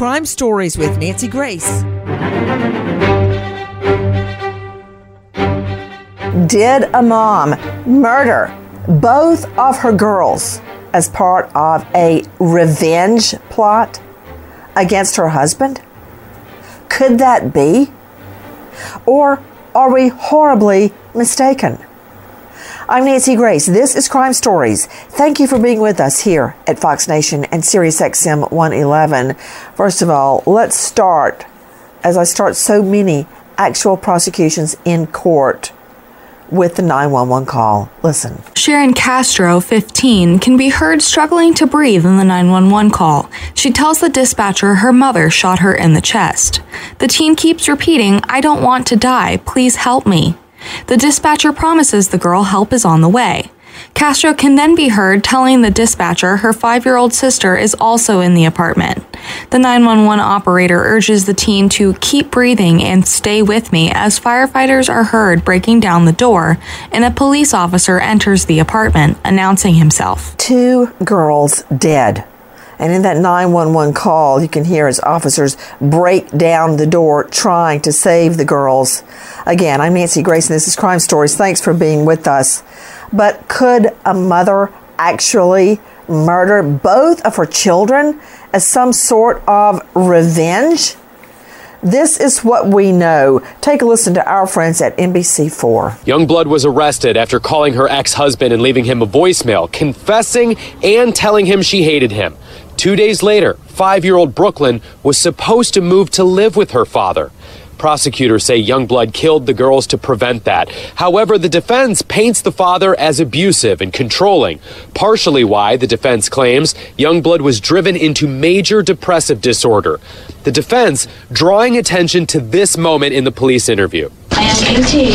Crime Stories with Nancy Grace. Did a mom murder both of her girls as part of a revenge plot against her husband? Could that be? Or are we horribly mistaken? I'm Nancy Grace. This is Crime Stories. Thank you for being with us here at Fox Nation and SiriusXM 111. First of all, let's start, as I start so many actual prosecutions in court, with the 911 call. Listen. Sharon Castro, 15, can be heard struggling to breathe in the 911 call. She tells the dispatcher her mother shot her in the chest. The teen keeps repeating, "I don't want to die. Please help me." The dispatcher promises the girl help is on the way. Castro can then be heard telling the dispatcher her 5-year-old sister is also in the apartment. The 911 operator urges the teen to keep breathing and stay with me as firefighters are heard breaking down the door and a police officer enters the apartment, announcing himself. 2 girls dead. And in that 911 call, you can hear as officers break down the door trying to save the girls. Again, I'm Nancy Grace, and this is Crime Stories. Thanks for being with us. But could a mother actually murder both of her children as some sort of revenge? This is what we know. Take a listen to our friends at NBC4. Youngblood was arrested after calling her ex-husband and leaving him a voicemail, confessing and telling him she hated him. 2 days later, 5-year-old Brooklyn was supposed to move to live with her father. Prosecutors say Youngblood killed the girls to prevent that. However, the defense paints the father as abusive and controlling, partially why the defense claims Youngblood was driven into major depressive disorder. The defense drawing attention to this moment in the police interview. I am guilty.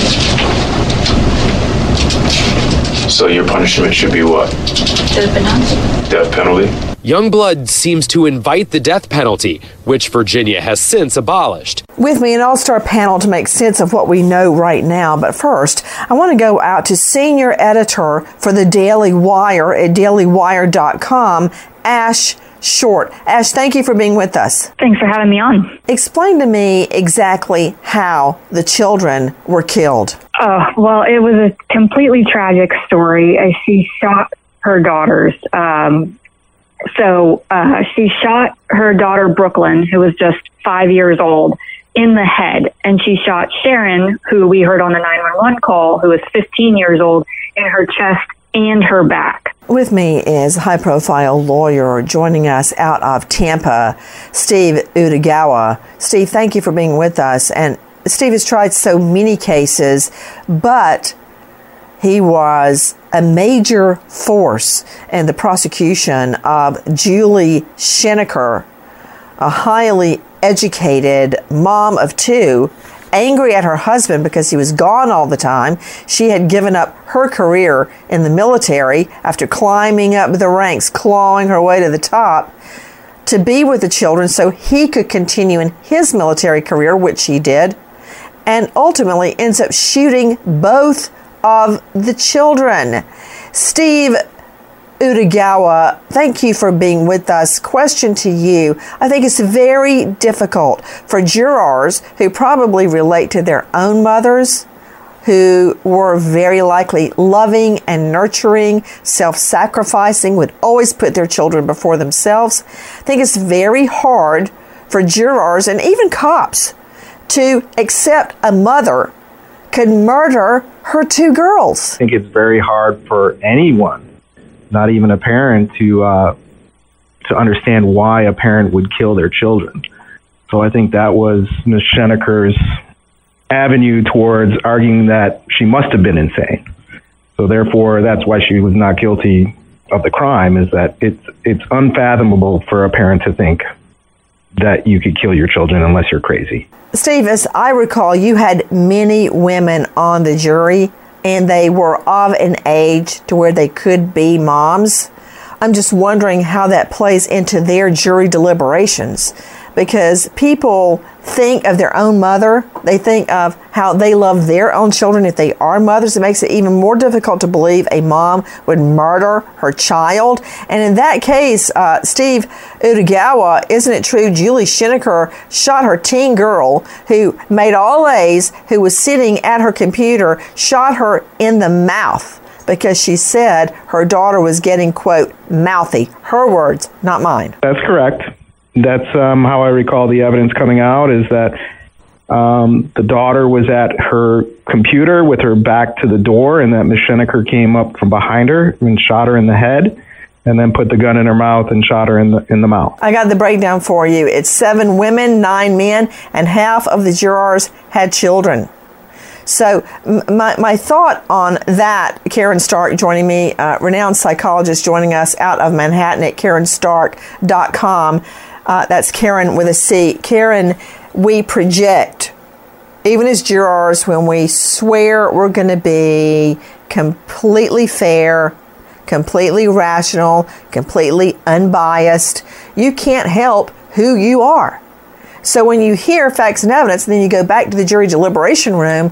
So your punishment should be what? Death penalty. Death penalty? Youngblood seems to invite the death penalty, which Virginia has since abolished. With me, an all-star panel to make sense of what we know right now. But first, I want to go out to senior editor for the Daily Wire at dailywire.com, Ash Short. Ash, thank you for being with us. Thanks for having me on. Explain to me exactly how the children were killed. Well, it was a completely tragic story. She shot her daughters. She shot her daughter, Brooklyn, who was just 5 years old, in the head. And she shot Sharon, who we heard on the 911 call, who was 15 years old, in her chest and her back. With me is high-profile lawyer joining us out of Tampa, Steve Utagawa. Steve, thank you for being with us. And Steve has tried so many cases, but he was a major force in the prosecution of Julie Schenecker, a highly educated mom of 2, angry at her husband because he was gone all the time. She had given up her career in the military after climbing up the ranks, clawing her way to the top, to be with the children so he could continue in his military career, which he did, and ultimately ends up shooting both of the children. Steve Utagawa, thank you for being with us. Question to you. I think it's very difficult for jurors who probably relate to their own mothers, who were very likely loving and nurturing, self-sacrificing, would always put their children before themselves. I think it's very hard for jurors and even cops to accept a mother could murder her 2 girls. I think it's very hard for anyone, not even a parent, to understand why a parent would kill their children. So I think that was Ms. Schenecker's avenue towards arguing that she must have been insane. So therefore, that's why she was not guilty of the crime, is that it's unfathomable for a parent to think that you could kill your children unless you're crazy. Steve, as I recall, you had many women on the jury, and they were of an age to where they could be moms. I'm just wondering how that plays into their jury deliberations. because people think of their own mother. They think of how they love their own children if they are mothers. It makes it even more difficult to believe a mom would murder her child. And in that case, Steve Utagawa, isn't it true Julie Schenecker shot her teen girl who made all A's, who was sitting at her computer, shot her in the mouth because she said her daughter was getting, quote, mouthy. Her words, not mine. That's correct. That's how I recall the evidence coming out, is that the daughter was at her computer with her back to the door, and that Ms. Schenecker came up from behind her and shot her in the head, and then put the gun in her mouth and shot her in the mouth. I got the breakdown for you. It's 7 women, 9 men, and half of the jurors had children. So my thought on that, Karen Stark joining me, renowned psychologist joining us out of Manhattan at KarenStark.com. That's Karen with a C. Karen, we project, even as jurors, when we swear we're going to be completely fair, completely rational, completely unbiased, you can't help who you are. So when you hear facts and evidence, and then you go back to the jury deliberation room,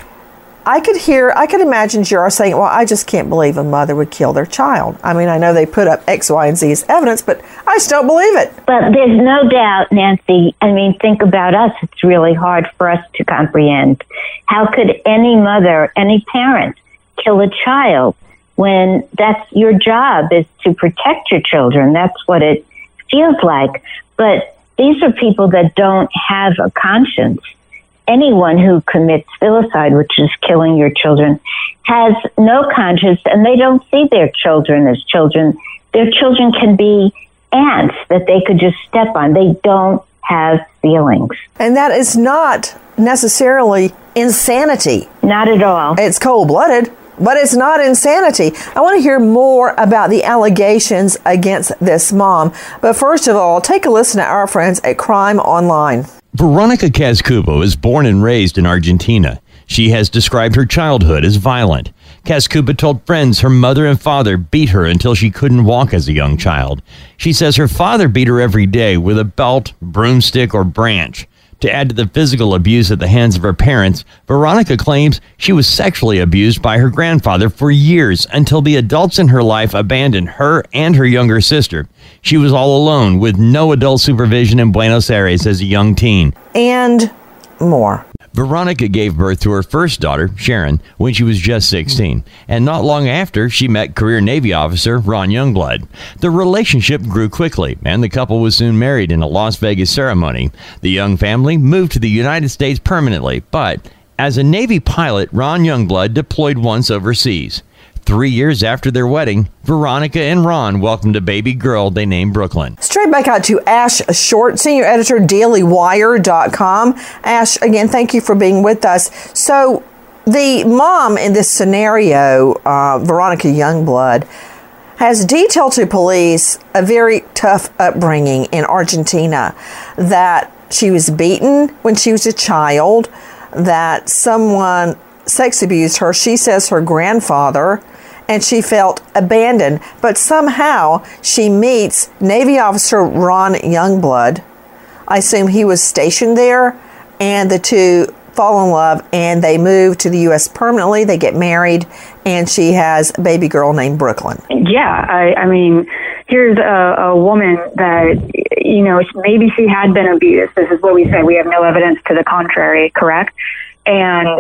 I could imagine jurors saying, well, I just can't believe a mother would kill their child. I mean, I know they put up X, Y, and Z as evidence, but I just don't believe it. But there's no doubt, Nancy, I mean, think about us. It's really hard for us to comprehend. How could any mother, any parent, kill a child when that's your job, is to protect your children? That's what it feels like. But these are people that don't have a conscience. Anyone who commits filicide, which is killing your children, has no conscience, and they don't see their children as children. Their children can be ants that they could just step on. They don't have feelings. And that is not necessarily insanity. Not at all. It's cold-blooded, but it's not insanity. I want to hear more about the allegations against this mom. But first of all, take a listen to our friends at Crime Online. Veronica Cascubo is born and raised in Argentina. She has described her childhood as violent. Cascubo told friends her mother and father beat her until she couldn't walk as a young child. She says her father beat her every day with a belt, broomstick, or branch. To add to the physical abuse at the hands of her parents, Veronica claims she was sexually abused by her grandfather for years until the adults in her life abandoned her and her younger sister. She was all alone with no adult supervision in Buenos Aires as a young teen. And more. Veronica gave birth to her first daughter, Sharon, when she was just 16. And not long after, she met career Navy officer Ron Youngblood. The relationship grew quickly, and the couple was soon married in a Las Vegas ceremony. The young family moved to the United States permanently, but as a Navy pilot, Ron Youngblood deployed once overseas. 3 years after their wedding, Veronica and Ron welcomed a baby girl they named Brooklyn. Straight back out to Ash Short, senior editor, DailyWire.com. Ash, again, thank you for being with us. So the mom in this scenario, Veronica Youngblood, has detailed to police a very tough upbringing in Argentina, that she was beaten when she was a child, that someone sex abused her. She says her grandfather, and she felt abandoned. But somehow she meets Navy officer Ron Youngblood. I assume he was stationed there, and the two fall in love, and they move to the U.S. permanently. They get married, and she has a baby girl named Brooklyn. Yeah, I mean, here's a woman that, you know, maybe she had been abused. This is what we say. We have no evidence to the contrary, correct? And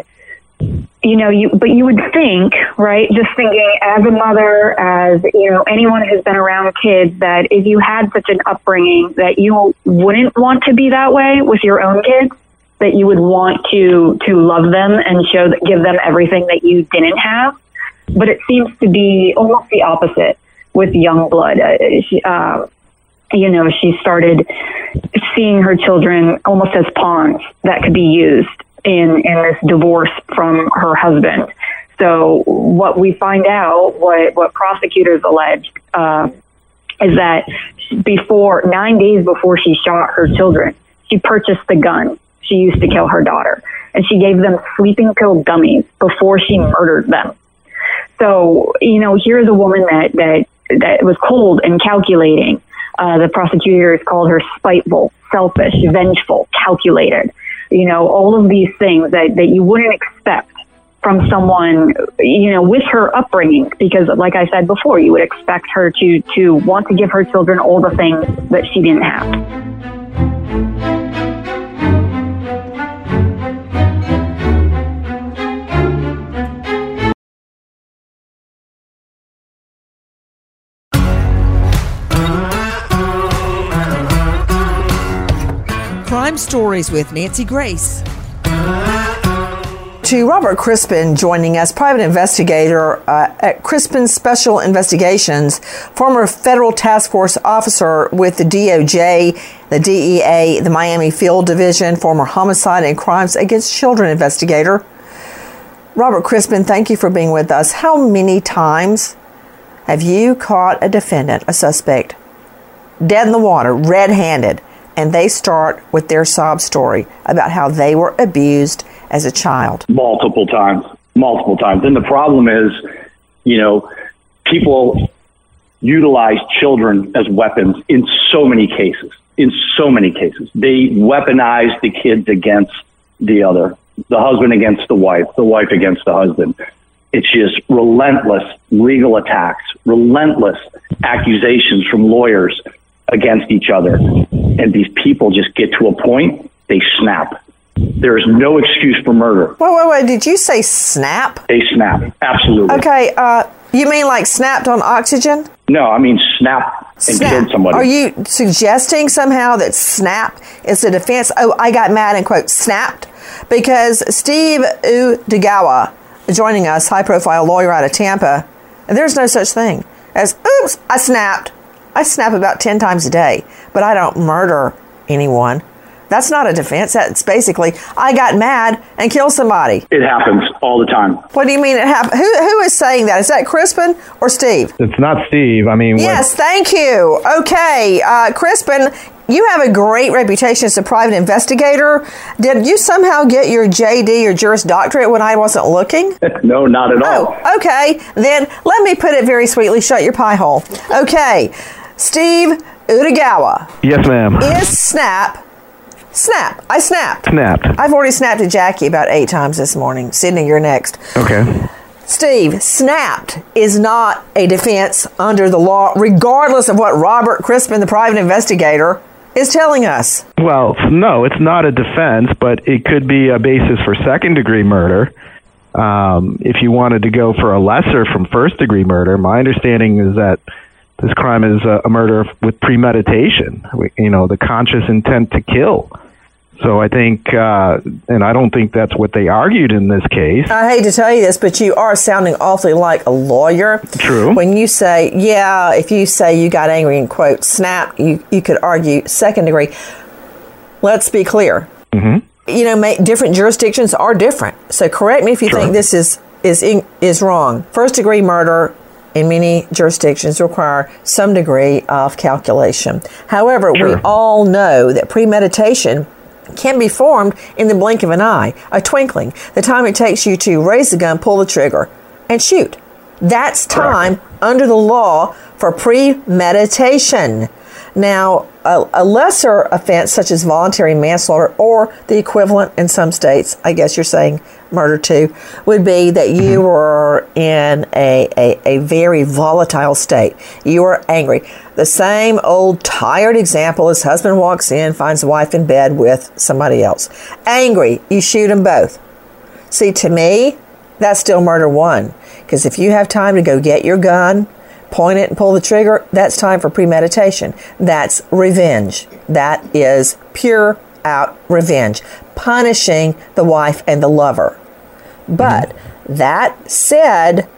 you know, but you would think, right, just thinking as a mother, as, you know, anyone who's been around kids, that if you had such an upbringing that you wouldn't want to be that way with your own kids, that you would want to love them and give them everything that you didn't have. But it seems to be almost the opposite with Youngblood. You know, she started seeing her children almost as pawns that could be used in this divorce from her husband. So what we find out, what prosecutors alleged, is that 9 days before she shot her children, she purchased the gun she used to kill her daughter, and she gave them sleeping pill gummies before she murdered them. So, you know, here's a woman that was cold and calculating, The prosecutors called her spiteful, selfish, vengeful, calculated. All of these things that you wouldn't expect from someone, with her upbringing, because like I said before, you would expect her to want to give her children all the things that she didn't have. Crime Stories with Nancy Grace. To Robert Crispin joining us, private investigator at Crispin Special Investigations, former federal task force officer with the DOJ, the DEA, the Miami Field Division, former homicide and crimes against children investigator. Robert Crispin, thank you for being with us. How many times have you caught a defendant, a suspect, dead in the water, red-handed, and they start with their sob story about how they were abused as a child? Multiple times. And the problem is, people utilize children as weapons in so many cases. They weaponize the kids against the other, the husband against the wife against the husband. It's just relentless legal attacks, relentless accusations from lawyers against each other. And these people just get to a point, they snap. There is no excuse for murder. Wait. Did you say snap? They snap. Absolutely. Okay. You mean like snapped on oxygen? No, I mean snap and killed somebody. Are you suggesting somehow that snap is a defense? Oh, I got mad and quote snapped because Steve Udegawa joining us, high-profile lawyer out of Tampa, and there's no such thing as, oops, I snapped. I snap about 10 times a day, but I don't murder anyone. That's not a defense. That's basically, I got mad and killed somebody. It happens all the time. What do you mean it happens? Who is saying that? Is that Crispin or Steve? It's not Steve. Yes, thank you. Okay, Crispin, you have a great reputation as a private investigator. Did you somehow get your JD, your Juris Doctorate, when I wasn't looking? No, not at all. Oh, okay. Then let me put it very sweetly. Shut your pie hole. Okay. Steve Udegawa. Yes, ma'am. Is snap. I snapped. Snapped. I've already snapped at Jackie about 8 times this morning. Sydney, you're next. Okay. Steve, snapped is not a defense under the law, regardless of what Robert Crispin, the private investigator, is telling us. Well, no, it's not a defense, but it could be a basis for second-degree murder. If you wanted to go for a lesser from first-degree murder, my understanding is that this crime is a murder with premeditation, the conscious intent to kill. So I think, and I don't think that's what they argued in this case. I hate to tell you this, but you are sounding awfully like a lawyer. True. When you say, if you say you got angry and quote, snap, you could argue second degree. Let's be clear. Mm-hmm. Different jurisdictions are different. So correct me if you think this is wrong. First degree murder in many jurisdictions require some degree of calculation. However, we all know that premeditation can be formed in the blink of an eye, a twinkling, the time it takes you to raise the gun, pull the trigger, and shoot. That's time under the law for premeditation. Now, a lesser offense such as voluntary manslaughter or the equivalent in some states, I guess you're saying murder too, would be that you were in a very volatile state. You were angry. The same old tired example as husband walks in, finds wife in bed with somebody else. Angry, you shoot them both. See, to me, that's still murder one. Because if you have time to go get your gun, point it and pull the trigger, that's time for premeditation. That's revenge. That is pure out revenge, punishing the wife and the lover. But that said,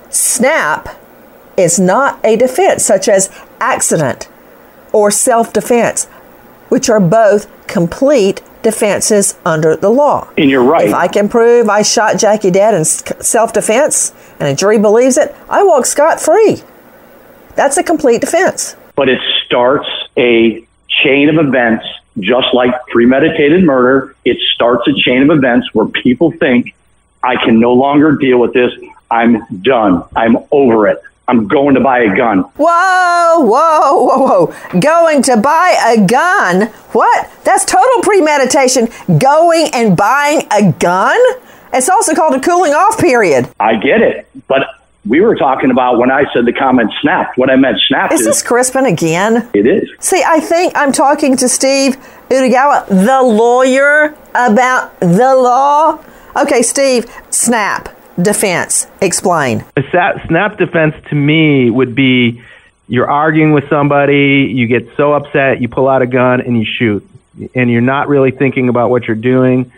snap is not a defense such as accident or self-defense, which are both complete defenses under the law. And you're right. If I can prove I shot Jackie dead in self-defense and a jury believes it, I walk scot-free. That's a complete defense. But it starts a chain of events, just like premeditated murder. It starts a chain of events where people think, I can no longer deal with this. I'm done. I'm over it. I'm going to buy a gun. Whoa. Going to buy a gun? What? That's total premeditation. Going and buying a gun? It's also called a cooling off period. I get it. But we were talking about when I said the comment snapped. What I meant snapped is this Crispin again? It is. See, I think I'm talking to Steve Utagawa, the lawyer, about the law. Okay, Steve, snap. Defense. Explain. A snap defense to me would be you're arguing with somebody, you get so upset, you pull out a gun and you shoot. And you're not really thinking about what you're doing.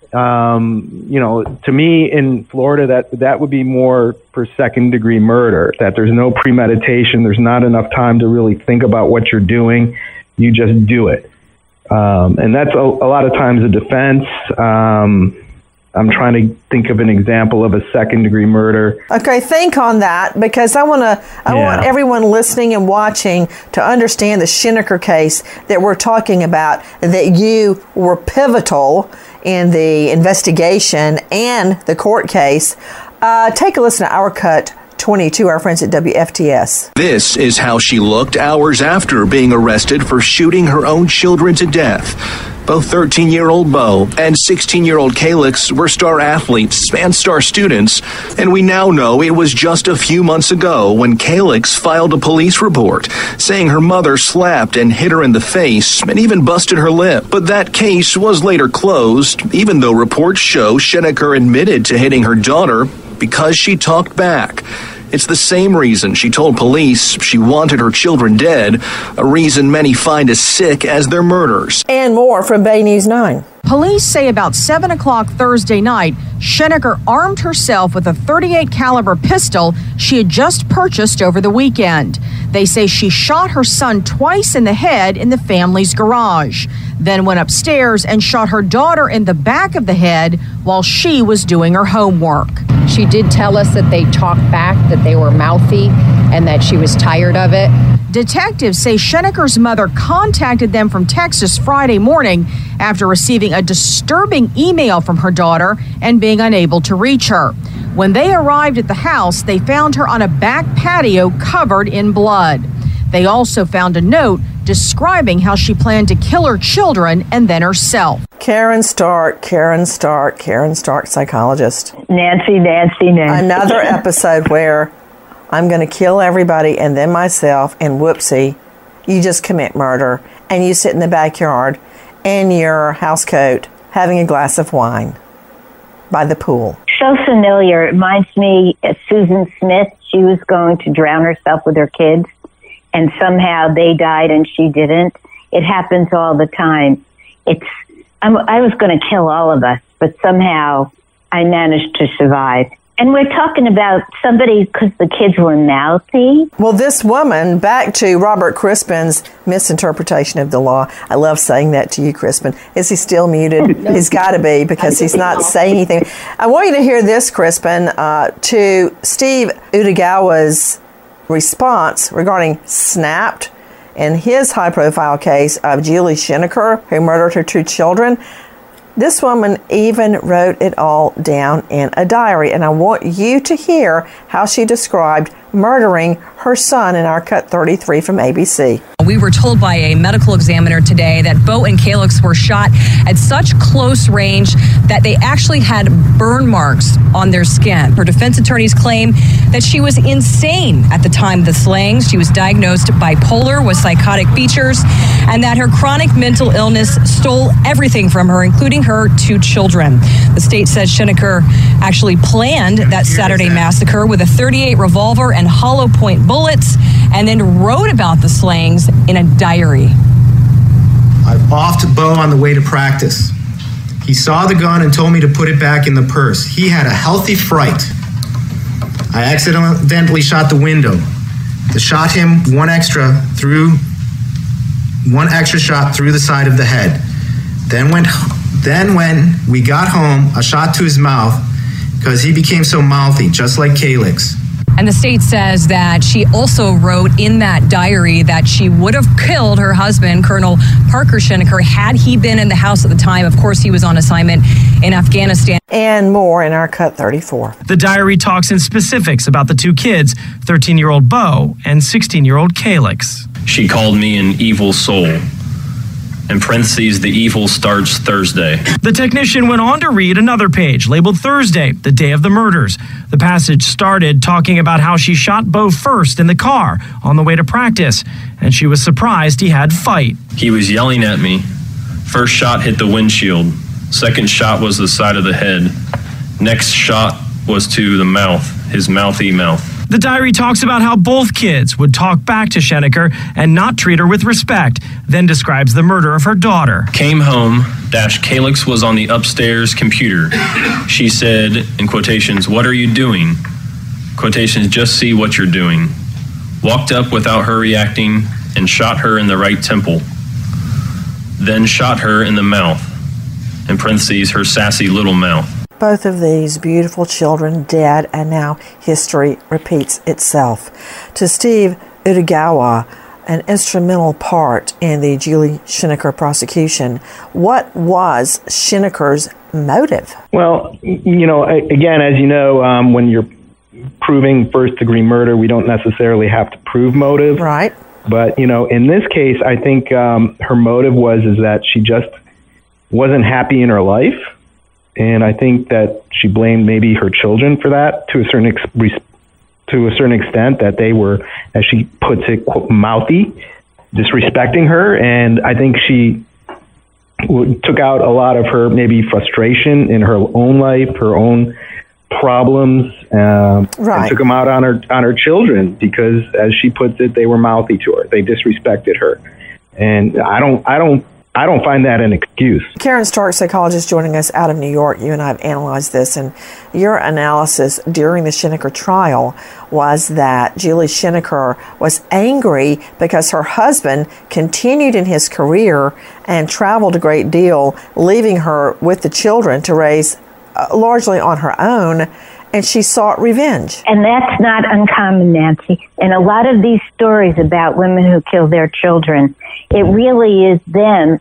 To me in Florida, that would be more for second-degree murder, that there's no premeditation, there's not enough time to really think about what you're doing. You just do it. And that's a lot of times a defense. I'm trying to think of an example of a second-degree murder. Okay, think on that, because I want everyone listening and watching to understand the Schenecker case that we're talking about, that you were pivotal in the investigation and the court case. Take a listen to our cut 22, our friends at WFTS. This is how she looked hours after being arrested for shooting her own children to death. Both 13-year-old Bo and 16-year-old Calix were star athletes and star students, and we now know it was just a few months ago when Calix filed a police report saying her mother slapped and hit her in the face and even busted her lip. But that case was later closed, even though reports show Schenecker admitted to hitting her daughter because she talked back. It's the same reason she told police she wanted her children dead, a reason many find as sick as their murders. And more from Bay News 9. Police say about 7 o'clock Thursday night, Schenecker armed herself with a .38 caliber pistol she had just purchased over the weekend. They say she shot her son twice in the head in the family's garage, then went upstairs and shot her daughter in the back of the head while she was doing her homework. She did tell us that they talked back, that they were mouthy, and that she was tired of it. Detectives say Schenecker's mother contacted them from Texas Friday morning after receiving a disturbing email from her daughter and being unable to reach her. When they arrived at the house, they found her on a back patio covered in blood. They also found a note describing how she planned to kill her children and then herself. Karen Stark, psychologist. Nancy. Another episode where I'm going to kill everybody and then myself, and whoopsie, you just commit murder, and you sit in the backyard in your house coat having a glass of wine by the pool. So familiar. It reminds me of Susan Smith. She was going to drown herself with her kids, and somehow they died and she didn't. It happens all the time. I was going to kill all of us, but somehow I managed to survive. And we're talking about somebody because the kids were mouthy. Well, this woman, back to Robert Crispin's misinterpretation of the law. I love saying that to you, Crispin. Is he still muted? He's got to be, because he's not saying anything. I want you to hear this, Crispin, to Steve Utagawa's response regarding Snapped in his high-profile case of Julie Schenecker, who murdered her 2 children. This woman even wrote it all down in a diary, and I want you to hear how she described murdering her son in our Cut 33 from ABC. We were told by a medical examiner today that Bo and Calix were shot at such close range that they actually had burn marks on their skin. Her defense attorneys claim that she was insane at the time of the slayings. She was diagnosed bipolar with psychotic features, and that her chronic mental illness stole everything from her, including her 2 children. The state says Schenecker actually planned that Saturday massacre with a .38 revolver and hollow point bullets, and then wrote about the slayings in a diary. I offed Bo on the way to practice. He saw the gun and told me to put it back in the purse. He had a healthy fright. I accidentally shot the window. I shot him one extra shot through the side of the head. Then when we got home, a shot to his mouth because he became so mouthy, just like Calix. And the state says that she also wrote in that diary that she would have killed her husband, Colonel Parker Schenecker, had he been in the house at the time. Of course, he was on assignment in Afghanistan. And more in our Cut 34. The diary talks in specifics about the two kids, 13-year-old Bo and 16-year-old Calyx. She called me an evil soul. In parentheses, the evil starts Thursday. The technician went on to read another page labeled Thursday, the day of the murders. The passage started talking about how she shot Bo first in the car on the way to practice, and she was surprised he had fight. He was yelling at me. First shot hit the windshield. Second shot was the side of the head. Next shot was to the mouth, his mouthy mouth. The diary talks about how both kids would talk back to Schenecker and not treat her with respect, then describes the murder of her daughter. Came home, Calyx was on the upstairs computer. She said, in quotations, "What are you doing?" Quotations, "Just see what you're doing." Walked up without her reacting and shot her in the right temple. Then shot her in the mouth. In parentheses, her sassy little mouth. Both of these beautiful children dead, and now history repeats itself. To Steve Utagawa, an instrumental part in the Julie Schenecker prosecution, what was Schenecker's motive? Well, again, as you know, when you're proving first-degree murder, we don't necessarily have to prove motive. Right. But, in this case, I think her motive was that she just wasn't happy in her life. And I think that she blamed maybe her children for that to a certain extent, that they were, as she puts it, quote, mouthy, disrespecting her. And I think she took out a lot of her maybe frustration in her own life, her own problems, and took them out on her children because, as she puts it, they were mouthy to her. They disrespected her. And I don't find that an excuse. Karen Stark, psychologist, joining us out of New York. You and I have analyzed this, and your analysis during the Schenecker trial was that Julie Schenecker was angry because her husband continued in his career and traveled a great deal, leaving her with the children to raise largely on her own, and she sought revenge. And that's not uncommon, Nancy. In a lot of these stories about women who kill their children, it really is them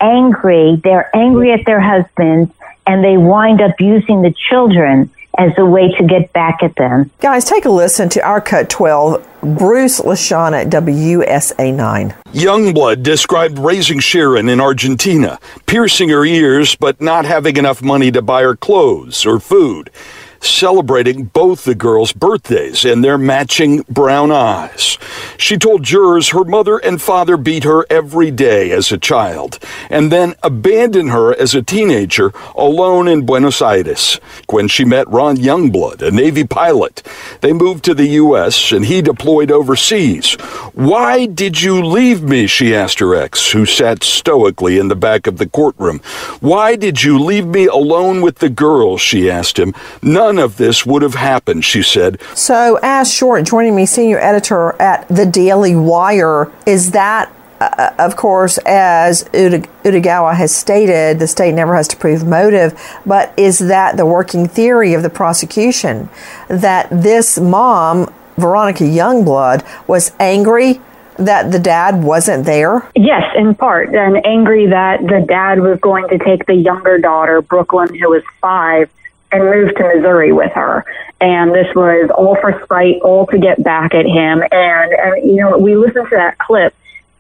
angry. They're angry at their husbands, and they wind up using the children as a way to get back at them. Guys, take a listen to our Cut 12, Bruce Lashana at WUSA 9. Youngblood described raising Sharon in Argentina, piercing her ears but not having enough money to buy her clothes or food, celebrating both the girls' birthdays and their matching brown eyes. She told jurors her mother and father beat her every day as a child and then abandoned her as a teenager alone in Buenos Aires. When she met Ron Youngblood, a Navy pilot, they moved to the U.S. and he deployed overseas. "Why did you leave me?" she asked her ex, who sat stoically in the back of the courtroom. "Why did you leave me alone with the girls?" she asked him. "None of this would have happened," she said. So, Ash Short, joining me, senior editor at The Daily Wire, is that, of course, as Utagawa has stated, the state never has to prove motive, but is that the working theory of the prosecution, that this mom, Veronica Youngblood, was angry that the dad wasn't there? Yes, in part, and angry that the dad was going to take the younger daughter, Brooklyn, who was 5, and moved to Missouri with her. And this was all for spite, all to get back at him. And we listened to that clip,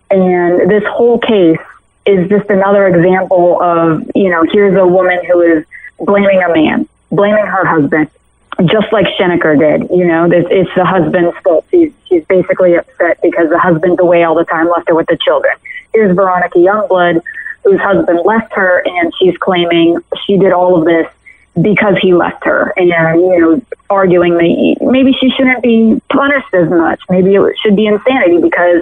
and this whole case is just another example of, here's a woman who is blaming a man, blaming her husband, just like Schenecker did. It's the husband's fault. She's basically upset because the husband's away all the time, left her with the children. Here's Veronica Youngblood, whose husband left her, and she's claiming she did all of this because he left her, and arguing that maybe she shouldn't be punished as much. Maybe it should be insanity because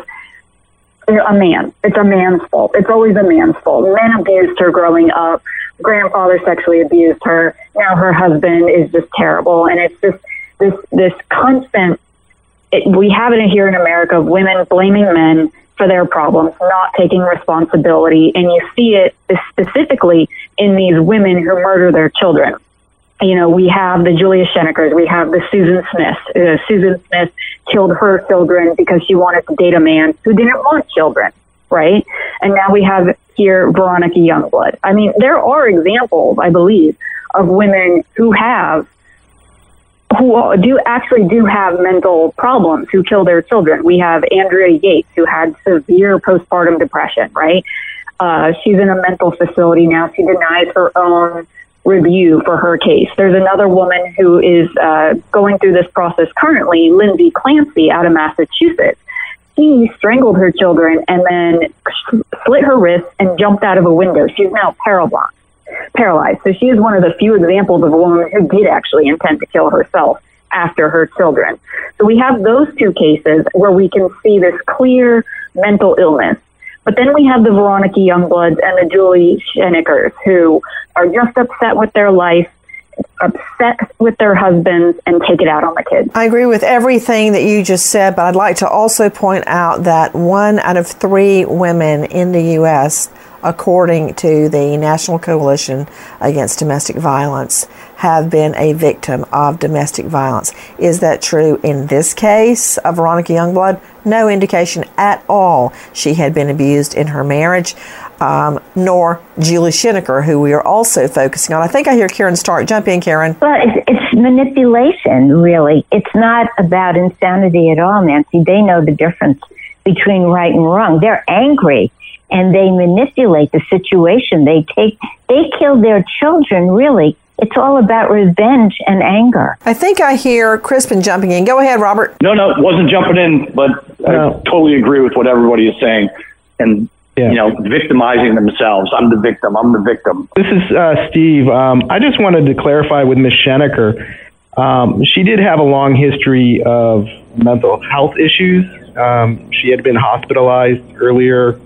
a man. It's a man's fault. It's always a man's fault. Men abused her growing up. Grandfather sexually abused her. Now her husband is just terrible, and it's just this constant. We have it here in America of women blaming men for their problems, not taking responsibility, and you see it specifically in these women who murder their children. we have the Julia Shenekers, we have the Susan Smith. Susan Smith killed her children because she wanted to date a man who didn't want children, right? And now we have here Veronica Youngblood. I mean, there are examples, I believe, of women who do have mental problems, who kill their children. We have Andrea Yates, who had severe postpartum depression, right? She's in a mental facility now. She denies her own review for her case. There's another woman who is going through this process currently, Lindsay Clancy out of Massachusetts. She strangled her children and then slit her wrists and jumped out of a window. She's now paralyzed. So she is one of the few examples of a woman who did actually intend to kill herself after her children. So we have those two cases where we can see this clear mental illness. But then we have the Veronica Youngbloods and the Julie Shenekers who are just upset with their life, upset with their husbands, and take it out on the kids. I agree with everything that you just said, but I'd like to also point out that 1 out of 3 women in the U.S., according to the National Coalition Against Domestic Violence, have been a victim of domestic violence. Is that true in this case of Veronica Youngblood? No indication at all she had been abused in her marriage, nor Julie Sheneker, who we are also focusing on. I think I hear Karen Stark. Jump in, Karen. Well, it's manipulation, really. It's not about insanity at all, Nancy. They know the difference between right and wrong. They're angry, and they manipulate the situation. They kill their children, really. It's all about revenge and anger. I think I hear Crispin jumping in. Go ahead, Robert. No, wasn't jumping in, but I totally agree with what everybody is saying. And, victimizing themselves. I'm the victim. This is Steve. I just wanted to clarify with Ms. Sheneker. She did have a long history of mental health issues. She had been hospitalized earlier,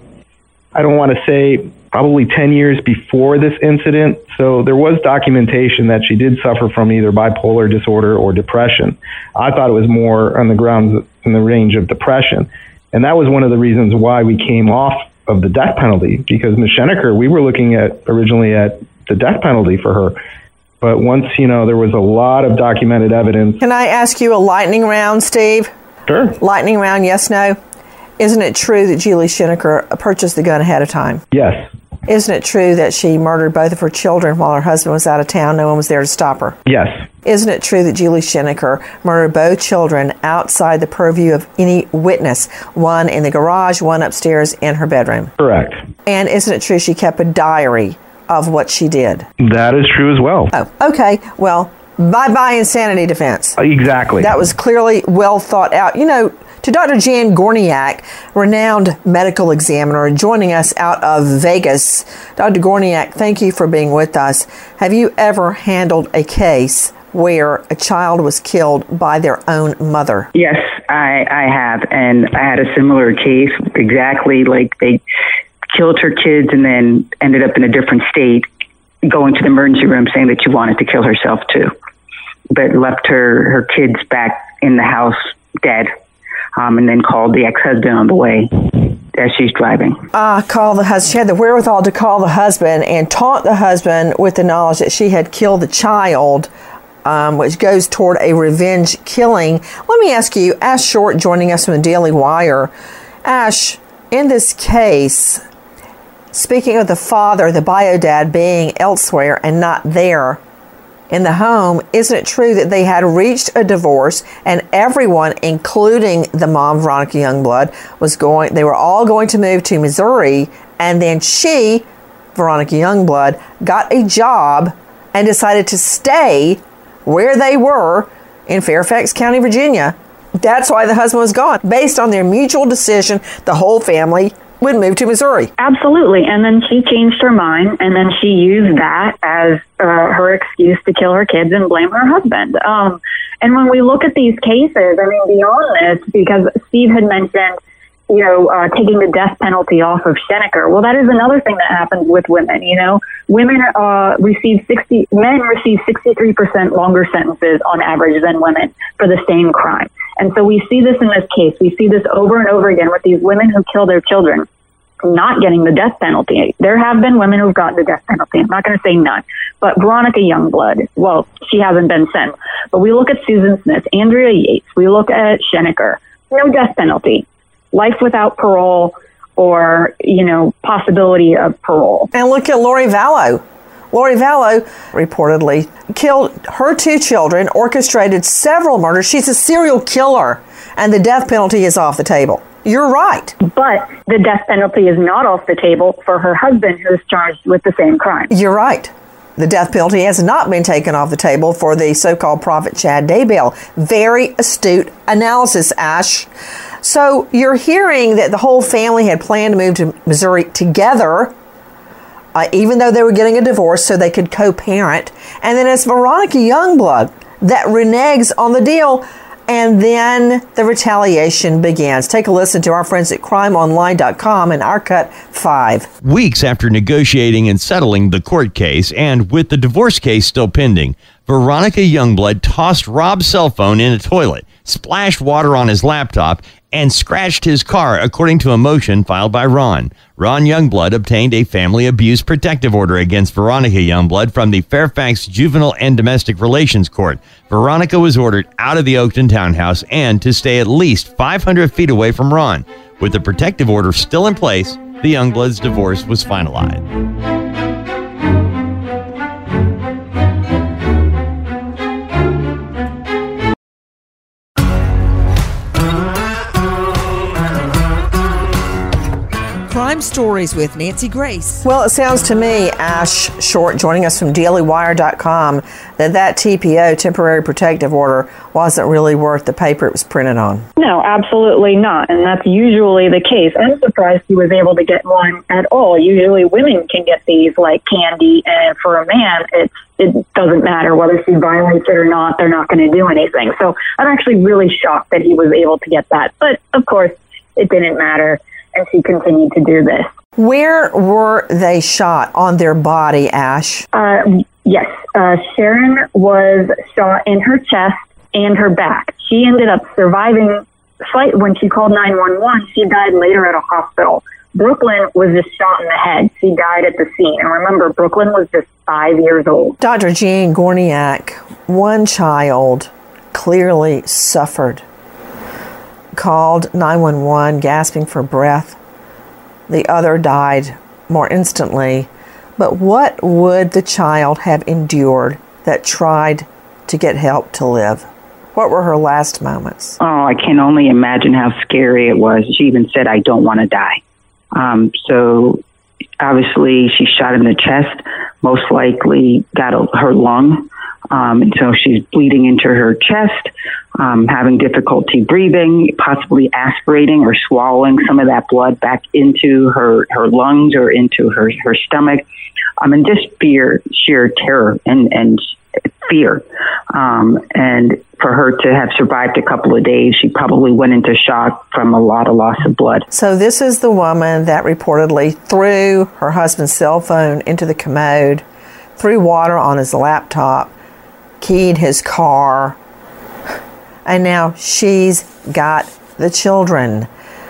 I don't want to say probably 10 years before this incident. So there was documentation that she did suffer from either bipolar disorder or depression. I thought it was more on the grounds in the range of depression. And that was one of the reasons why we came off of the death penalty, because Ms. Sheneker, we were looking at originally at the death penalty for her. But once, there was a lot of documented evidence. Can I ask you a lightning round, Steve? Sure. Lightning round, yes, no? Isn't it true that Julie Sheneker purchased the gun ahead of time? Yes. Isn't it true that she murdered both of her children while her husband was out of town? No one was there to stop her. Yes. Isn't it true that Julie Sheneker murdered both children outside the purview of any witness? One in the garage, one upstairs in her bedroom. Correct. And isn't it true she kept a diary of what she did? That is true as well. Oh, okay. Well, bye-bye insanity defense. Exactly. That was clearly well thought out. To Dr. Jan Gorniak, renowned medical examiner, joining us out of Vegas. Dr. Gorniak, thank you for being with us. Have you ever handled a case where a child was killed by their own mother? Yes, I have. And I had a similar case, exactly like they killed her kids and then ended up in a different state, going to the emergency room saying that she wanted to kill herself too, but left her kids back in the house dead. And then called the ex-husband on the way as she's driving. Call the husband. She had the wherewithal to call the husband and taunt the husband with the knowledge that she had killed the child, which goes toward a revenge killing. Let me ask you, Ash Short joining us from the Daily Wire. Ash, in this case, speaking of the father, the bio dad being elsewhere and not there in the home, isn't it true that they had reached a divorce and everyone, including the mom, Veronica Youngblood, they were all going to move to Missouri, and then she, Veronica Youngblood, got a job and decided to stay where they were in Fairfax County, Virginia. That's why the husband was gone. Based on their mutual decision, the whole family would move to Missouri. Absolutely. And then she changed her mind, and then she used that as her excuse to kill her kids and blame her husband. And when we look at these cases, beyond this, because Steve had mentioned, taking the death penalty off of Sheneker. Well, that is another thing that happens with women. Women receive 63% longer sentences on average than women for the same crime. And so we see this in this case. We see this over and over again with these women who kill their children. not getting the death penalty. There have been women who've gotten the death penalty. I'm not going to say none. But Veronica Youngblood, well, she hasn't been sent. But we look at Susan Smith, Andrea Yates, we look at Schenecker, no death penalty. Life without parole or, possibility of parole. And look at Lori Vallow. Lori Vallow reportedly killed her 2 children, orchestrated several murders. She's a serial killer, and the death penalty is off the table. You're right. But the death penalty is not off the table for her husband, who is charged with the same crime. You're right. The death penalty has not been taken off the table for the so-called prophet Chad Daybell. Very astute analysis, Ash. So you're hearing that the whole family had planned to move to Missouri together, even though they were getting a divorce so they could co-parent. And then it's Veronica Youngblood that reneges on the deal, and then the retaliation begins. Take a listen to our friends at crimeonline.com and our cut 5. Weeks after negotiating and settling the court case, and with the divorce case still pending, Veronica Youngblood tossed Rob's cell phone in a toilet, splashed water on his laptop, and scratched his car, according to a motion filed by Ron. Ron Youngblood obtained a family abuse protective order against Veronica Youngblood from the Fairfax Juvenile and Domestic Relations Court. Veronica was ordered out of the Oakton townhouse and to stay at least 500 feet away from Ron. With the protective order still in place, the Youngbloods' divorce was finalized. Crime Stories with Nancy Grace. Well, it sounds to me, Ash Short, joining us from DailyWire.com, that TPO, temporary protective order, wasn't really worth the paper it was printed on. No, absolutely not. And that's usually the case. I'm surprised he was able to get one at all. Usually women can get these like candy, and for a man, it doesn't matter whether she violates it or not. They're not going to do anything. So I'm actually really shocked that he was able to get that. But, of course, it didn't matter. And she continued to do this. Where were they shot on their body, Ash? Yes. Sharon was shot in her chest and her back. She ended up surviving fight when she called 911. She died later at a hospital. Brooklyn was just shot in the head. She died at the scene. And remember, Brooklyn was just 5 years old. Dr. Jean Gorniak, one child clearly suffered. Called 911, gasping for breath. The other died more instantly. But what would the child have endured that tried to get help to live? What were her last moments? Oh, I can only imagine how scary it was. She even said, "I don't want to die." So obviously she shot in the chest, most likely got her lung. And so she's bleeding into her chest, having difficulty breathing, possibly aspirating or swallowing some of that blood back into her lungs or into her stomach. And just sheer terror and fear. And for her to have survived a couple of days, she probably went into shock from a lot of loss of blood. So this is the woman that reportedly threw her husband's cell phone into the commode, threw water on his laptop, keyed his car, and now she's got the children.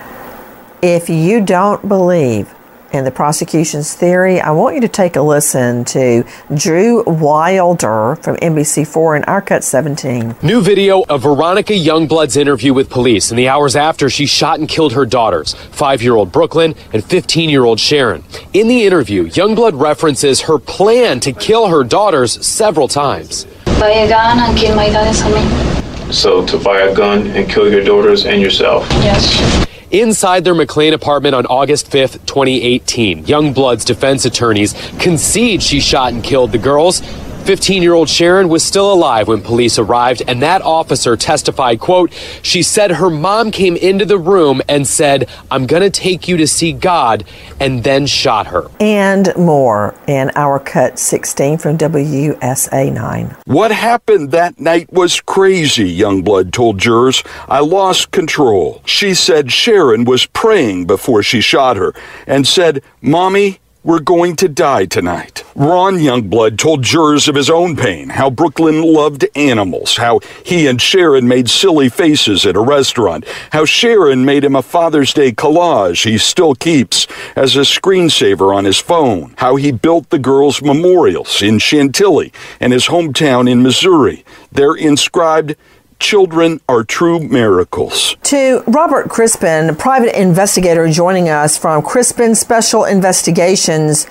If you don't believe in the prosecution's theory, I want you to take a listen to Drew Wilder from NBC4 in our cut 17. New video of Veronica Youngblood's interview with police in the hours after she shot and killed her daughters, 5-year-old Brooklyn and 15-year-old Sharon. In the interview, Youngblood references her plan to kill her daughters several times. Buy a gun and kill my daughters and me. So to buy a gun and kill your daughters and yourself? Yes. Inside their McLean apartment on August 5th, 2018, Youngblood's defense attorneys concede she shot and killed the girls. 15-year-old Sharon was still alive when police arrived, and that officer testified, quote, she said her mom came into the room and said, "I'm going to take you to see God," and then shot her. And more in our cut 16 from WUSA 9. What happened that night was crazy, Youngblood told jurors. I lost control. She said Sharon was praying before she shot her and said, "Mommy, were going to die tonight. Ron Youngblood told jurors of his own pain, how Brooklyn loved animals, how he and Sharon made silly faces at a restaurant, how Sharon made him a Father's Day collage he still keeps as a screensaver on his phone, how he built the girls' memorials in Chantilly and his hometown in Missouri. They're inscribed, "Children are true miracles." To Robert Crispin, private investigator joining us from Crispin Special Investigations.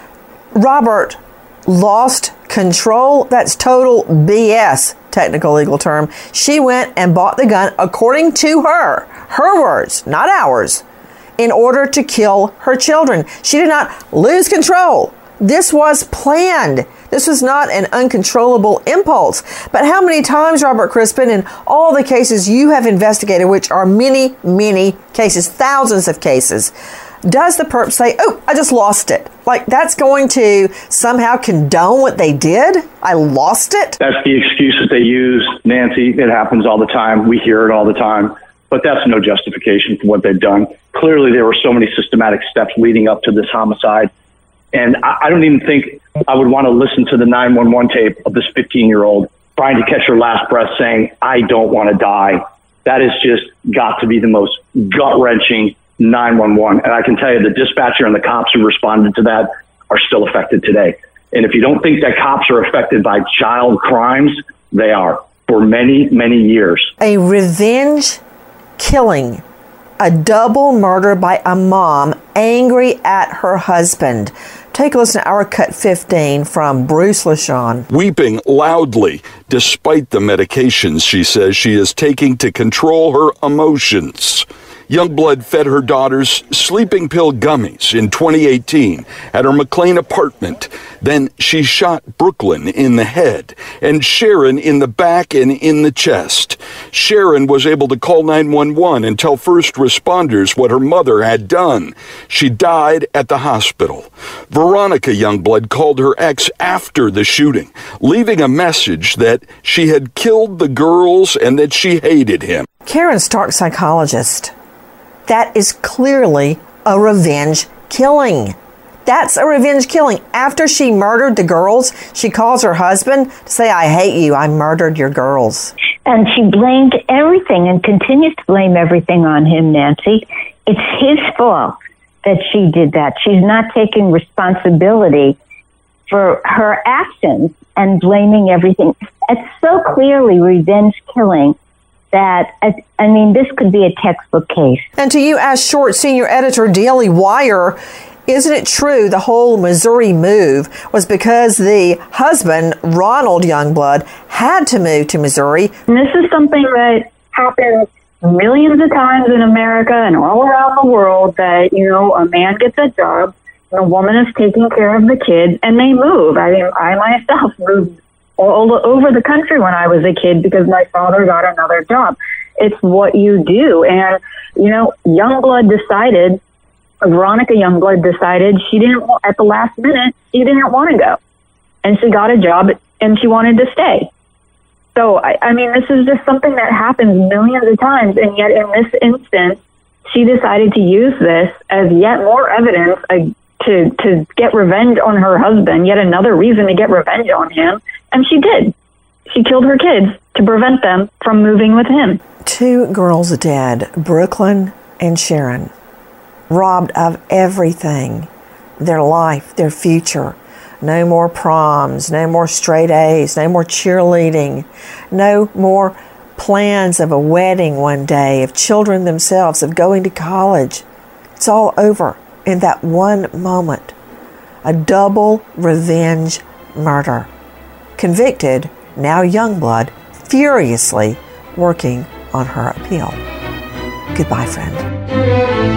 Robert, lost control? That's total BS, technical legal term. She went and bought the gun, according to her words, not ours, in order to kill her children. She did not lose control. This was planned. This was not an uncontrollable impulse. But how many times, Robert Crispin, in all the cases you have investigated, which are many, many cases, thousands of cases, does the perp say, "Oh, I just lost it"? Like that's going to somehow condone what they did? I lost it? That's the excuse that they use, Nancy. It happens all the time. We hear it all the time. But that's no justification for what they've done. Clearly, there were so many systematic steps leading up to this homicide. And I don't even think I would want to listen to the 911 tape of this 15-year-old trying to catch her last breath saying, "I don't want to die." That has just got to be the most gut-wrenching 911. And I can tell you the dispatcher and the cops who responded to that are still affected today. And if you don't think that cops are affected by child crimes, they are for many, many years. A revenge killing. A double murder by a mom angry at her husband. Take a listen to our Cut 15 from Bruce LaShawn. Weeping loudly despite the medications she says she is taking to control her emotions. Youngblood fed her daughters sleeping pill gummies in 2018 at her McLean apartment. Then she shot Brooklyn in the head and Sharon in the back and in the chest. Sharon was able to call 911 and tell first responders what her mother had done. She died at the hospital. Veronica Youngblood called her ex after the shooting, leaving a message that she had killed the girls and that she hated him. Karen Stark, psychologist. That is clearly a revenge killing. That's a revenge killing. After she murdered the girls, she calls her husband to say, "I hate you. I murdered your girls." And she blamed everything and continues to blame everything on him, Nancy. It's his fault that she did that. She's not taking responsibility for her actions and blaming everything. It's so clearly revenge killing that, I mean, this could be a textbook case. And to you, Ash Short, senior editor, Daily Wire, isn't it true the whole Missouri move was because the husband, Ronald Youngblood, had to move to Missouri? And this is something that happens millions of times in America and all around the world, that, you know, a man gets a job, and a woman is taking care of the kids, and they move. I mean, I myself moved all over the country when I was a kid because my father got another job. It's what you do. And, you know, Veronica Youngblood decided she didn't, at the last minute, she didn't want to go. And she got a job and she wanted to stay. So, I mean, this is just something that happens millions of times. And yet in this instance, she decided to use this as yet more evidence to get revenge on her husband, yet another reason to get revenge on him. And she did. She killed her kids to prevent them from moving with him. 2 girls dead, Brooklyn and Sharon, robbed of everything, their life, their future. No more proms, no more straight A's, no more cheerleading, no more plans of a wedding one day, of children themselves, of going to college. It's all over in that one moment. A double revenge murder. Convicted, now Youngblood, furiously working on her appeal. Goodbye, friend.